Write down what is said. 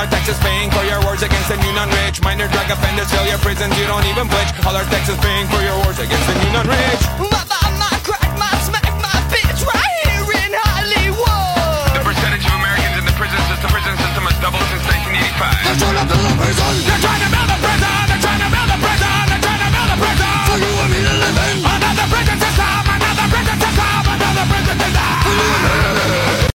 our taxes paying for your wars against the new non-rich. Minor drug offenders, fail your prisons, you don't even bleach. All our taxes paying for your wars against the new non-rich.